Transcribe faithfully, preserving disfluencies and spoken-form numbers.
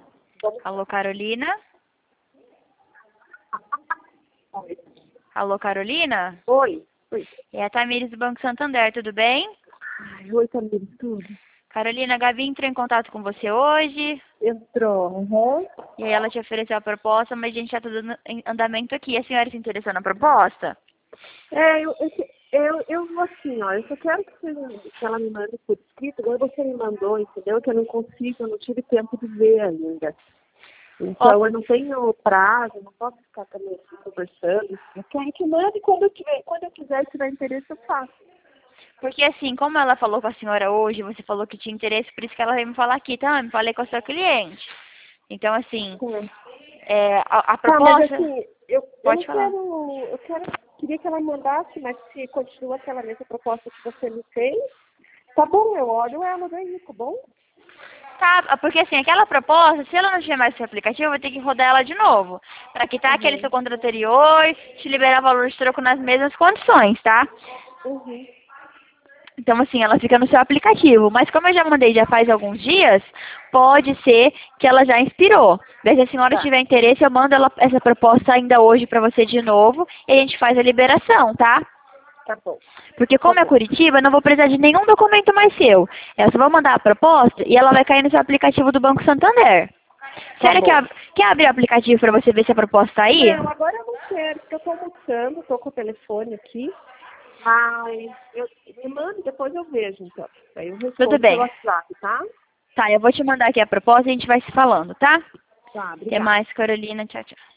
Alô, Carolina? Oi. Alô, Carolina? Oi. Oi. É a Tamires do Banco Santander, tudo bem? Ai, oi, Tamires, tudo? Carolina, a Gabi entrou em contato com você hoje. Entrou, uhum. E aí ela te ofereceu a proposta, mas a gente já tá dando em andamento aqui. A senhora se interessou na proposta? É, eu, eu, eu, eu, assim, ó, eu só quero que, você, que ela me mande por escrito, agora você me mandou, entendeu? Que eu não consigo, eu não tive tempo de ver ainda. Então, Ó, eu não tenho prazo, não posso ficar também assim, conversando. Eu quero que mande quando eu, tiver, quando eu quiser, se tiver interesse, eu faço. porque assim, como ela falou com a senhora hoje, você falou que tinha interesse, por isso que ela veio me falar aqui, tá? Eu me falei com a sua cliente. Então, assim, Tá, é, a, a tá, mas proposta... assim, eu, eu não Pode falar. quero, eu quero, queria que ela mandasse, mas se continua aquela mesma proposta que você me fez, tá bom, eu olho ela daí, tá bom? Tá, porque assim, aquela proposta, se ela não tiver mais esse aplicativo, eu vou ter que rodar ela de novo. Pra quitar aquele seu Uhum, contrato anterior, te liberar valor de troco nas mesmas condições, tá? uhum, Então, assim, ela fica no seu aplicativo. Mas como eu já mandei já faz alguns dias, pode ser que ela já inspirou. Daí, se a senhora tá, tiver interesse, eu mando ela, essa proposta ainda hoje pra você de novo e a gente faz a liberação, tá? tá bom, Porque tá como é bom. Curitiba, eu não vou precisar de nenhum documento mais seu. Eu só vou mandar a proposta e ela vai cair no seu aplicativo do Banco Santander. Tá Sério, quer, bom. ab- quer abrir o aplicativo pra você ver se a proposta tá aí? Não, agora eu não quero, porque eu tô almoçando, tô com o telefone aqui, mas eu, me manda, depois eu vejo, então. Aí eu Tudo respondo pelo bem. WhatsApp, tá? Tá, eu vou te mandar aqui a proposta e a gente vai se falando, tá? Tá, Até obrigada. mais, Carolina. Tchau, tchau.